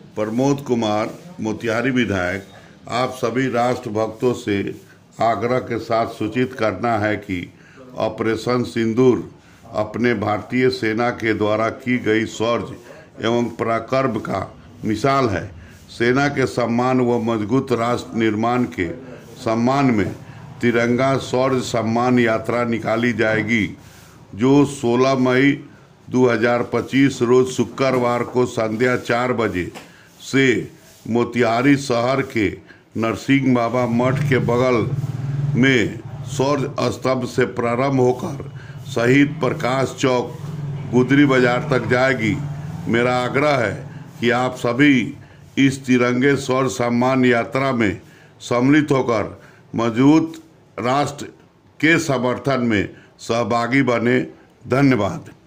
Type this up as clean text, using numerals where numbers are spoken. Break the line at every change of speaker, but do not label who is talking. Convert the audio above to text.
प्रमोद कुमार मोतिहारी विधायक, आप सभी राष्ट्र भक्तों से आग्रह के साथ सूचित करना है कि ऑपरेशन सिंदूर अपने भारतीय सेना के द्वारा की गई शौर्य एवं पराक्रम का मिसाल है। सेना के सम्मान व मजबूत राष्ट्र निर्माण के सम्मान में तिरंगा शौर्य सम्मान यात्रा निकाली जाएगी, जो 16 मई 2025 रोज शुक्रवार को संध्या 4 बजे से मोतिहारी शहर के नरसिंह बाबा मठ के बगल में शौर्य स्तंभ से प्रारंभ होकर शहीद प्रकाश चौक गुदरी बाजार तक जाएगी। मेरा आग्रह है कि आप सभी इस तिरंगे शौर्य सम्मान यात्रा में सम्मिलित होकर मजबूत राष्ट्र के समर्थन में सहभागी बने। धन्यवाद।